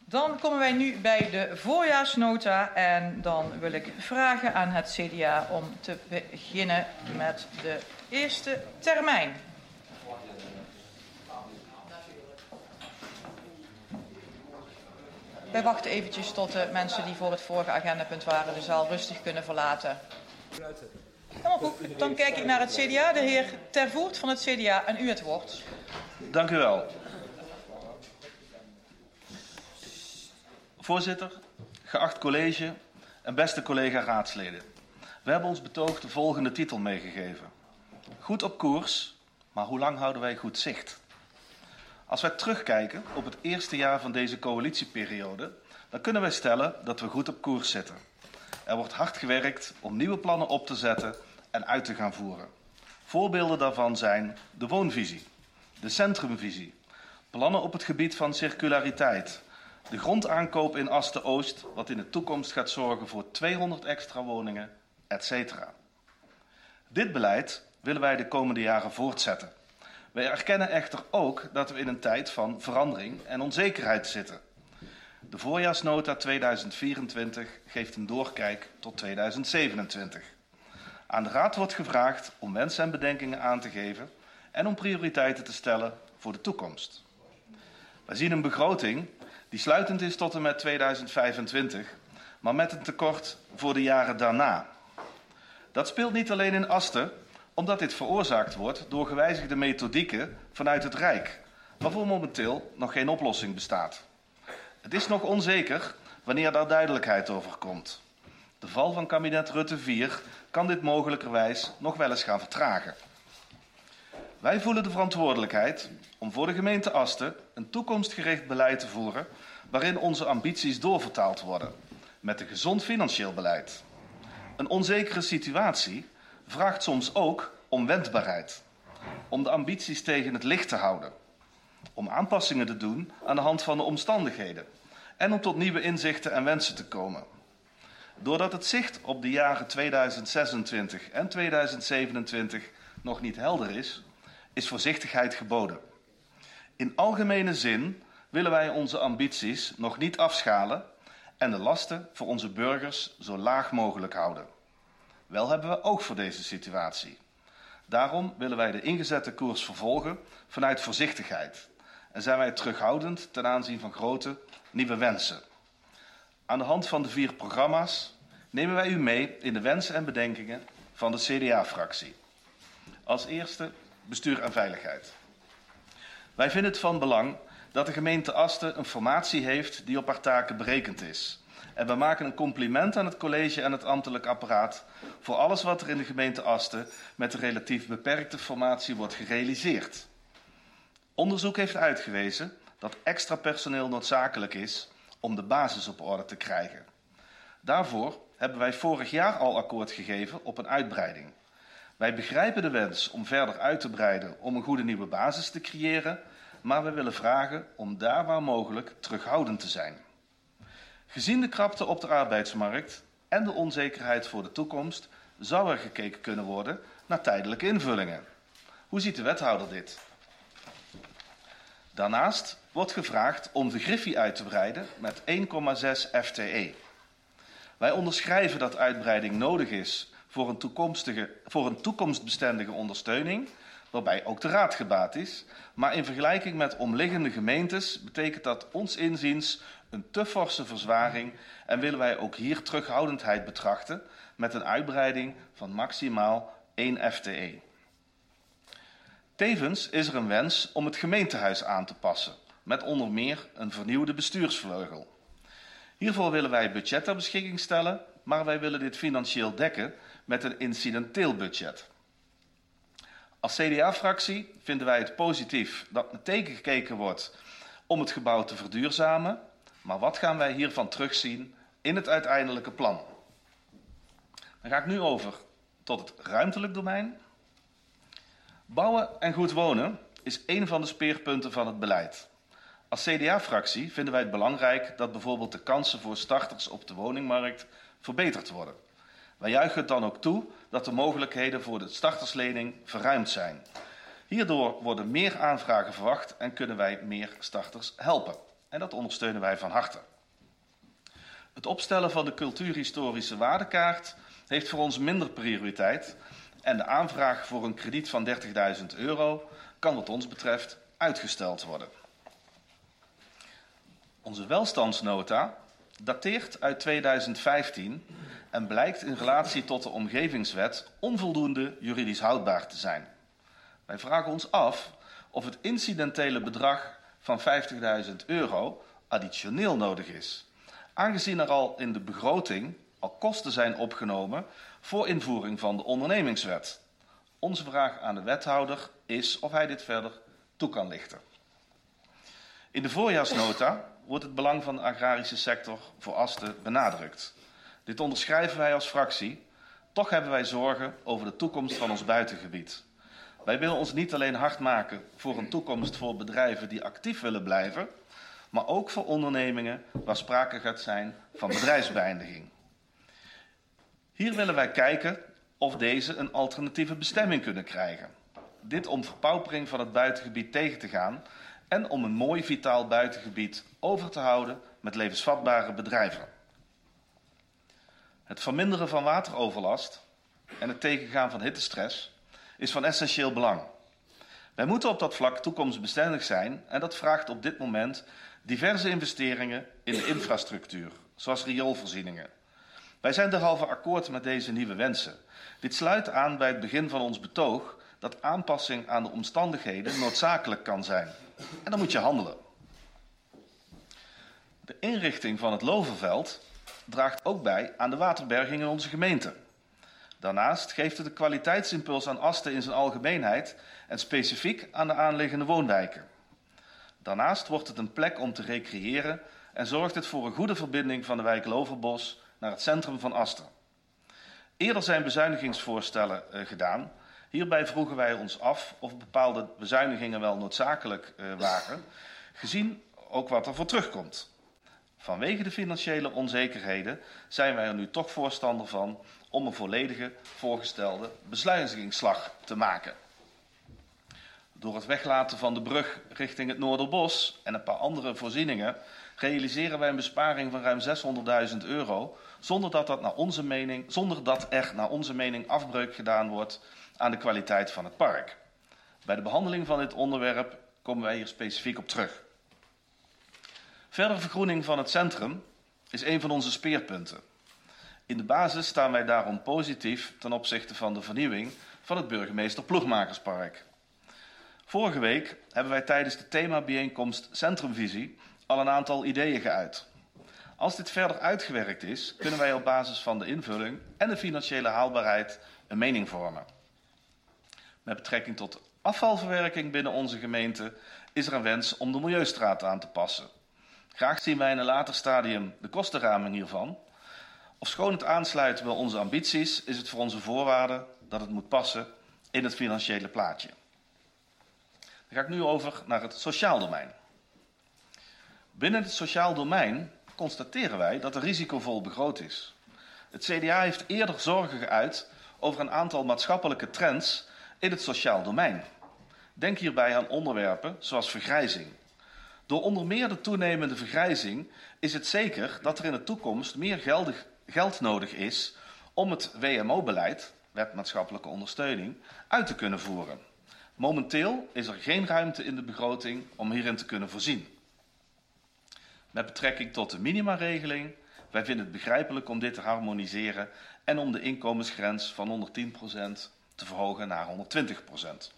Dan komen wij nu bij de voorjaarsnota en dan wil ik vragen aan het CDA om te beginnen met de eerste termijn. Wij wachten eventjes tot de mensen die voor het vorige agendapunt waren de zaal rustig kunnen verlaten. Helemaal goed, dan kijk ik naar het CDA. De heer Ter Voort van het CDA en u het woord. Dank u wel. Voorzitter, geacht college en beste collega-raadsleden. We hebben ons betoog de volgende titel meegegeven. Goed op koers, maar hoe lang houden wij goed zicht? Als wij terugkijken op het eerste jaar van deze coalitieperiode, dan kunnen wij stellen dat we goed op koers zitten. Er wordt hard gewerkt om nieuwe plannen op te zetten en uit te gaan voeren. Voorbeelden daarvan zijn de woonvisie, de centrumvisie, plannen op het gebied van circulariteit, de grondaankoop in Asten-Oost, wat in de toekomst gaat zorgen voor 200 extra woningen, etc. Dit beleid willen wij de komende jaren voortzetten. Wij erkennen echter ook dat we in een tijd van verandering en onzekerheid zitten. De voorjaarsnota 2024 geeft een doorkijk tot 2027. Aan de Raad wordt gevraagd om wensen en bedenkingen aan te geven en om prioriteiten te stellen voor de toekomst. Wij zien een begroting die sluitend is tot en met 2025, maar met een tekort voor de jaren daarna. Dat speelt niet alleen in Asten, omdat dit veroorzaakt wordt door gewijzigde methodieken vanuit het Rijk, waarvoor momenteel nog geen oplossing bestaat. Het is nog onzeker wanneer daar duidelijkheid over komt. De val van kabinet Rutte 4 kan dit mogelijkerwijs nog wel eens gaan vertragen. Wij voelen de verantwoordelijkheid om voor de gemeente Asten een toekomstgericht beleid te voeren waarin onze ambities doorvertaald worden met een gezond financieel beleid. Een onzekere situatie vraagt soms ook om wendbaarheid, om de ambities tegen het licht te houden, om aanpassingen te doen aan de hand van de omstandigheden en om tot nieuwe inzichten en wensen te komen. Doordat het zicht op de jaren 2026 en 2027 nog niet helder is voorzichtigheid geboden. In algemene zin willen wij onze ambities nog niet afschalen en de lasten voor onze burgers zo laag mogelijk houden. Wel hebben we oog voor deze situatie. Daarom willen wij de ingezette koers vervolgen vanuit voorzichtigheid en zijn wij terughoudend ten aanzien van grote nieuwe wensen. Aan de hand van de 4 programma's nemen wij u mee in de wensen en bedenkingen van de CDA-fractie. Als eerste bestuur en veiligheid. Wij vinden het van belang dat de gemeente Asten een formatie heeft die op haar taken berekend is. En we maken een compliment aan het college en het ambtelijk apparaat voor alles wat er in de gemeente Asten met een relatief beperkte formatie wordt gerealiseerd. Onderzoek heeft uitgewezen dat extra personeel noodzakelijk is om de basis op orde te krijgen. Daarvoor hebben wij vorig jaar al akkoord gegeven op een uitbreiding. Wij begrijpen de wens om verder uit te breiden om een goede nieuwe basis te creëren, maar we willen vragen om daar waar mogelijk terughoudend te zijn. Gezien de krapte op de arbeidsmarkt en de onzekerheid voor de toekomst zou er gekeken kunnen worden naar tijdelijke invullingen. Hoe ziet de wethouder dit? Daarnaast wordt gevraagd om de Griffie uit te breiden met 1,6 FTE. Wij onderschrijven dat uitbreiding nodig is voor een toekomstbestendige ondersteuning, waarbij ook de Raad gebaat is. Maar in vergelijking met omliggende gemeentes betekent dat ons inziens een te forse verzwaring en willen wij ook hier terughoudendheid betrachten met een uitbreiding van maximaal 1 FTE. Tevens is er een wens om het gemeentehuis aan te passen, met onder meer een vernieuwde bestuursvleugel. Hiervoor willen wij budget ter beschikking stellen, maar wij willen dit financieel dekken met een incidenteel budget. Als CDA-fractie vinden wij het positief dat meteen gekeken wordt om het gebouw te verduurzamen, maar wat gaan wij hiervan terugzien in het uiteindelijke plan? Dan ga ik nu over tot het ruimtelijk domein. Bouwen en goed wonen is een van de speerpunten van het beleid. Als CDA-fractie vinden wij het belangrijk dat bijvoorbeeld de kansen voor starters op de woningmarkt verbeterd worden. Wij juichen het dan ook toe dat de mogelijkheden voor de starterslening verruimd zijn. Hierdoor worden meer aanvragen verwacht en kunnen wij meer starters helpen. En dat ondersteunen wij van harte. Het opstellen van de cultuurhistorische waardekaart heeft voor ons minder prioriteit en de aanvraag voor een krediet van €30.000 kan wat ons betreft uitgesteld worden. Onze welstandsnota dateert uit 2015 en blijkt in relatie tot de omgevingswet onvoldoende juridisch houdbaar te zijn. Wij vragen ons af of het incidentele bedrag van €50.000 additioneel nodig is, aangezien er al in de begroting al kosten zijn opgenomen voor invoering van de ondernemingswet. Onze vraag aan de wethouder is of hij dit verder toe kan lichten. In de voorjaarsnota wordt het belang van de agrarische sector voor Asten benadrukt. Dit onderschrijven wij als fractie, toch hebben wij zorgen over de toekomst van ons buitengebied. Wij willen ons niet alleen hard maken voor een toekomst voor bedrijven die actief willen blijven, maar ook voor ondernemingen waar sprake gaat zijn van bedrijfsbeëindiging. Hier willen wij kijken of deze een alternatieve bestemming kunnen krijgen. Dit om verpaupering van het buitengebied tegen te gaan en om een mooi vitaal buitengebied over te houden met levensvatbare bedrijven. Het verminderen van wateroverlast en het tegengaan van hittestress is van essentieel belang. Wij moeten op dat vlak toekomstbestendig zijn en dat vraagt op dit moment diverse investeringen in de infrastructuur, zoals rioolvoorzieningen. Wij zijn derhalve akkoord met deze nieuwe wensen. Dit sluit aan bij het begin van ons betoog dat aanpassing aan de omstandigheden noodzakelijk kan zijn. En dan moet je handelen. De inrichting van het Loverveld draagt ook bij aan de waterberging in onze gemeente. Daarnaast geeft het een kwaliteitsimpuls aan Asten in zijn algemeenheid en specifiek aan de aanliggende woonwijken. Daarnaast wordt het een plek om te recreëren en zorgt het voor een goede verbinding van de wijk Loverbos naar het centrum van Asten. Eerder zijn bezuinigingsvoorstellen gedaan. Hierbij vroegen wij ons af of bepaalde bezuinigingen wel noodzakelijk waren, gezien ook wat er voor terugkomt. Vanwege de financiële onzekerheden zijn wij er nu toch voorstander van om een volledige voorgestelde bezuinigingsslag te maken. Door het weglaten van de brug richting het Noorderbos en een paar andere voorzieningen realiseren wij een besparing van ruim €600.000, zonder dat er naar onze mening afbreuk gedaan wordt aan de kwaliteit van het park. Bij de behandeling van dit onderwerp komen wij hier specifiek op terug. Verdere vergroening van het centrum is een van onze speerpunten. In de basis staan wij daarom positief ten opzichte van de vernieuwing van het Burgemeester Ploegmakerspark. Vorige week hebben wij tijdens de themabijeenkomst Centrumvisie al een aantal ideeën geuit. Als dit verder uitgewerkt is, kunnen wij op basis van de invulling en de financiële haalbaarheid een mening vormen. Met betrekking tot afvalverwerking binnen onze gemeente is er een wens om de Milieustraat aan te passen. Graag zien wij in een later stadium de kostenraming hiervan. Ofschoon het aansluit bij onze ambities, is het voor onze voorwaarde dat het moet passen in het financiële plaatje. Dan ga ik nu over naar het sociaal domein. Binnen het sociaal domein constateren wij dat er risicovol begroot is. Het CDA heeft eerder zorgen geuit over een aantal maatschappelijke trends in het sociaal domein. Denk hierbij aan onderwerpen zoals vergrijzing. Door onder meer de toenemende vergrijzing is het zeker dat er in de toekomst meer geld nodig is om het WMO-beleid, Wet Maatschappelijke Ondersteuning, uit te kunnen voeren. Momenteel is er geen ruimte in de begroting om hierin te kunnen voorzien. Met betrekking tot de minimaregeling, wij vinden het begrijpelijk om dit te harmoniseren en om de inkomensgrens van 110% te verhogen naar 120%.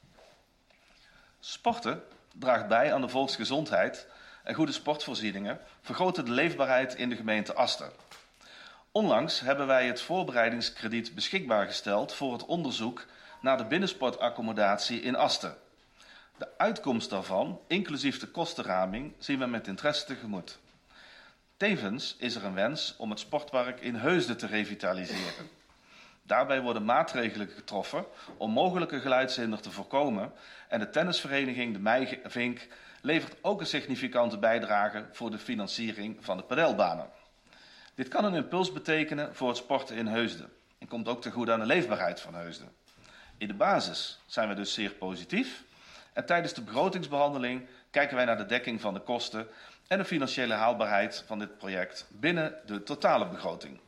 Sporten draagt bij aan de volksgezondheid en goede sportvoorzieningen vergroten de leefbaarheid in de gemeente Asten. Onlangs hebben wij het voorbereidingskrediet beschikbaar gesteld voor het onderzoek naar de binnensportaccommodatie in Asten. De uitkomst daarvan, inclusief de kostenraming, zien we met interesse tegemoet. Tevens is er een wens om het sportpark in Heusden te revitaliseren. Daarbij worden maatregelen getroffen om mogelijke geluidshinder te voorkomen en de tennisvereniging De Meivink levert ook een significante bijdrage voor de financiering van de padelbanen. Dit kan een impuls betekenen voor het sporten in Heusden en komt ook ten goede aan de leefbaarheid van Heusden. In de basis zijn we dus zeer positief en tijdens de begrotingsbehandeling kijken wij naar de dekking van de kosten en de financiële haalbaarheid van dit project binnen de totale begroting.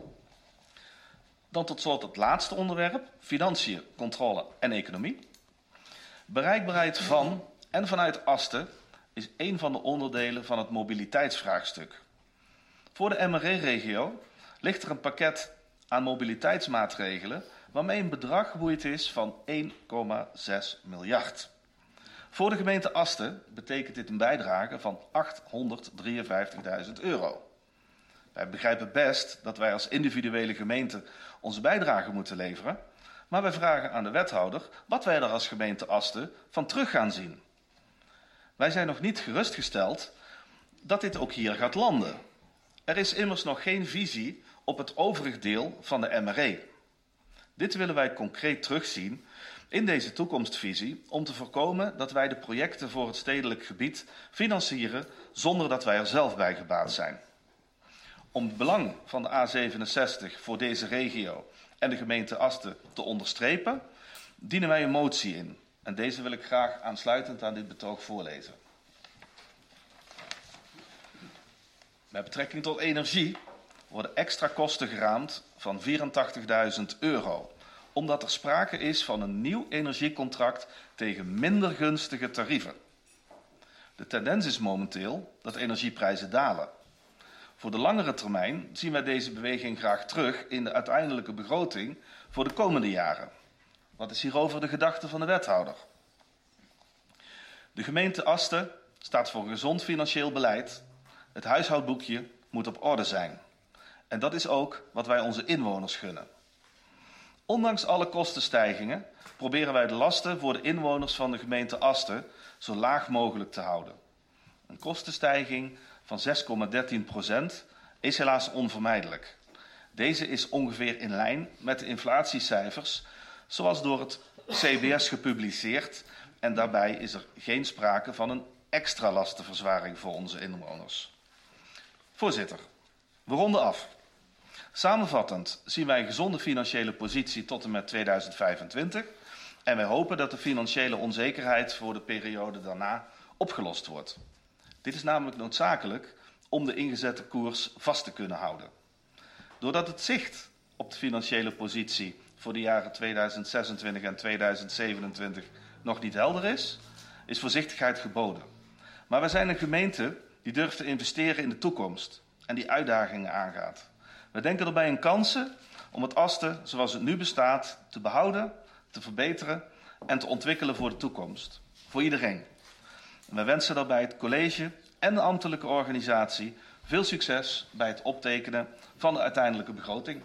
Dan tot slot het laatste onderwerp, financiën, controle en economie. Bereikbaarheid van en vanuit Asten is een van de onderdelen van het mobiliteitsvraagstuk. Voor de MRE-regio ligt er een pakket aan mobiliteitsmaatregelen waarmee een bedrag geboeid is van 1,6 miljard. Voor de gemeente Asten betekent dit een bijdrage van €853.000. Wij begrijpen best dat wij als individuele gemeente onze bijdrage moeten leveren, maar wij vragen aan de wethouder wat wij er als gemeente Asten van terug gaan zien. Wij zijn nog niet gerustgesteld dat dit ook hier gaat landen. Er is immers nog geen visie op het overig deel van de MRE. Dit willen wij concreet terugzien in deze toekomstvisie om te voorkomen dat wij de projecten voor het stedelijk gebied financieren zonder dat wij er zelf bij gebaat zijn. Om het belang van de A67 voor deze regio en de gemeente Asten te onderstrepen, dienen wij een motie in. En deze wil ik graag aansluitend aan dit betoog voorlezen. Met betrekking tot energie worden extra kosten geraamd van €84.000, omdat er sprake is van een nieuw energiecontract tegen minder gunstige tarieven. De tendens is momenteel dat energieprijzen dalen. Voor de langere termijn zien wij deze beweging graag terug in de uiteindelijke begroting voor de komende jaren. Wat is hierover de gedachte van de wethouder? De gemeente Asten staat voor gezond financieel beleid. Het huishoudboekje moet op orde zijn. En dat is ook wat wij onze inwoners gunnen. Ondanks alle kostenstijgingen proberen wij de lasten voor de inwoners van de gemeente Asten zo laag mogelijk te houden. Een kostenstijging van 6,13% is helaas onvermijdelijk. Deze is ongeveer in lijn met de inflatiecijfers zoals door het CBS gepubliceerd en daarbij is er geen sprake van een extra lastenverzwaring voor onze inwoners. Voorzitter, we ronden af. Samenvattend zien wij een gezonde financiële positie tot en met 2025 en wij hopen dat de financiële onzekerheid voor de periode daarna opgelost wordt. Dit is namelijk noodzakelijk om de ingezette koers vast te kunnen houden. Doordat het zicht op de financiële positie voor de jaren 2026 en 2027 nog niet helder is, is voorzichtigheid geboden. Maar wij zijn een gemeente die durft te investeren in de toekomst en die uitdagingen aangaat. We denken erbij in kansen om het Asten zoals het nu bestaat te behouden, te verbeteren en te ontwikkelen voor de toekomst. Voor iedereen. En we wensen daarbij het college en de ambtelijke organisatie veel succes bij het optekenen van de uiteindelijke begroting.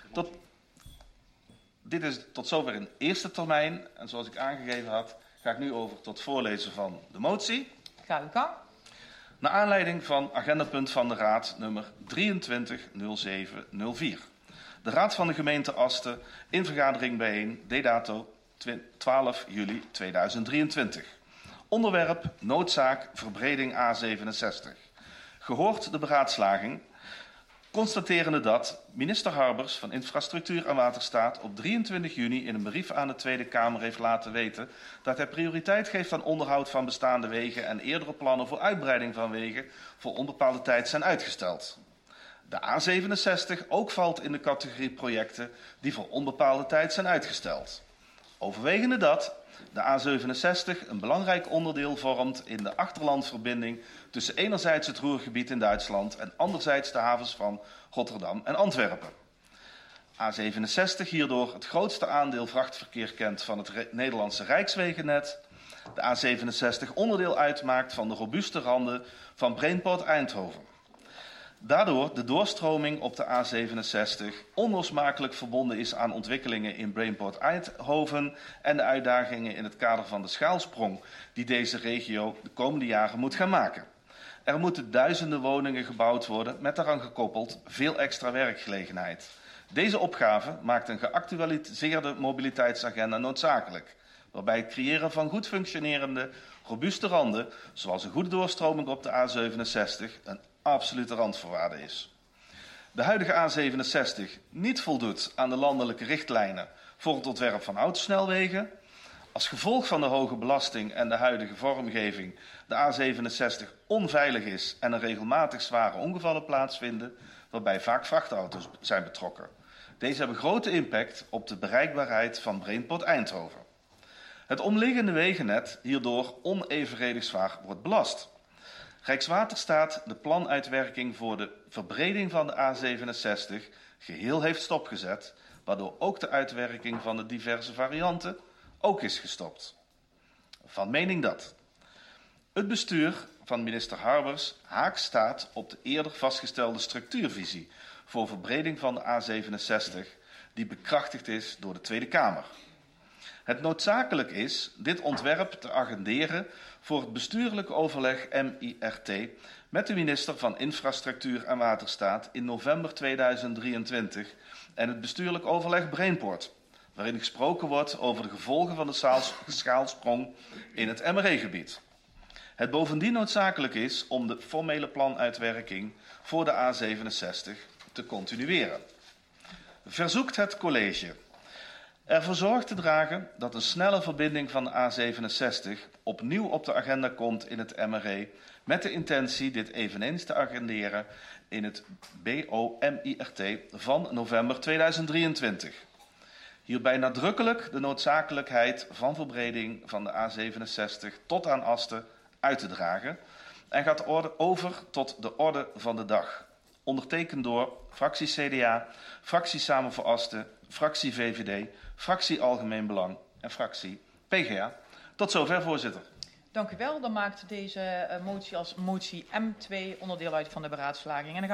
Dit is tot zover in eerste termijn. En zoals ik aangegeven had, ga ik nu over tot voorlezen van de motie. Ga uw gang. Naar aanleiding van agendapunt van de Raad nummer 230704. De Raad van de gemeente Asten in vergadering bijeen, D-dato 12 juli 2023. Onderwerp noodzaak verbreding A67. Gehoord de beraadslaging, constaterende dat minister Harbers van Infrastructuur en Waterstaat op 23 juni in een brief aan de Tweede Kamer heeft laten weten dat hij prioriteit geeft aan onderhoud van bestaande wegen en eerdere plannen voor uitbreiding van wegen voor onbepaalde tijd zijn uitgesteld. De A67 ook valt in de categorie projecten die voor onbepaalde tijd zijn uitgesteld. Overwegende dat de A67 een belangrijk onderdeel vormt in de achterlandverbinding tussen enerzijds het Ruhrgebied in Duitsland en anderzijds de havens van Rotterdam en Antwerpen. A67 hierdoor het grootste aandeel vrachtverkeer kent van het Nederlandse Rijkswegennet. De A67 onderdeel uitmaakt van de robuuste randen van Brainport Eindhoven. Daardoor de doorstroming op de A67 onlosmakelijk verbonden is aan ontwikkelingen in Brainport Eindhoven en de uitdagingen in het kader van de schaalsprong die deze regio de komende jaren moet gaan maken. Er moeten duizenden woningen gebouwd worden met daaraan gekoppeld veel extra werkgelegenheid. Deze opgave maakt een geactualiseerde mobiliteitsagenda noodzakelijk, waarbij het creëren van goed functionerende, robuuste randen, zoals een goede doorstroming op de A67, een absolute randvoorwaarde is. De huidige A67 niet voldoet aan de landelijke richtlijnen voor het ontwerp van autosnelwegen, Als gevolg van de hoge belasting en de huidige vormgeving de A67 onveilig is en er regelmatig zware ongevallen plaatsvinden, waarbij vaak vrachtauto's zijn betrokken. Deze hebben grote impact op de bereikbaarheid van Brainport-Eindhoven. Het omliggende wegennet hierdoor onevenredig zwaar wordt belast. Rijkswaterstaat de planuitwerking voor de verbreding van de A67 geheel heeft stopgezet, waardoor ook de uitwerking van de diverse varianten ook is gestopt. Van mening dat het bestuur van minister Harbers haaks staat op de eerder vastgestelde structuurvisie voor verbreding van de A67, die bekrachtigd is door de Tweede Kamer. Het noodzakelijk is dit ontwerp te agenderen voor het bestuurlijk overleg MIRT met de minister van Infrastructuur en Waterstaat in november 2023 en het bestuurlijk overleg Brainport, waarin gesproken wordt over de gevolgen van de schaalsprong in het MRE-gebied. Het bovendien noodzakelijk is om de formele planuitwerking voor de A67 te continueren. Verzoekt het college ervoor zorg te dragen dat een snelle verbinding van de A67 opnieuw op de agenda komt in het MRE, met de intentie dit eveneens te agenderen in het BOMIRT van november 2023. Hierbij nadrukkelijk de noodzakelijkheid van verbreding van de A67 tot aan Asten uit te dragen en gaat over tot de orde van de dag. Ondertekend door fractie CDA, fractie Samen voor Asten, fractie VVD, fractie Algemeen Belang en fractie PGA. Tot zover, voorzitter. Dank u wel. Dan maakt deze motie als motie M2 onderdeel uit van de beraadslaging. En dan gaan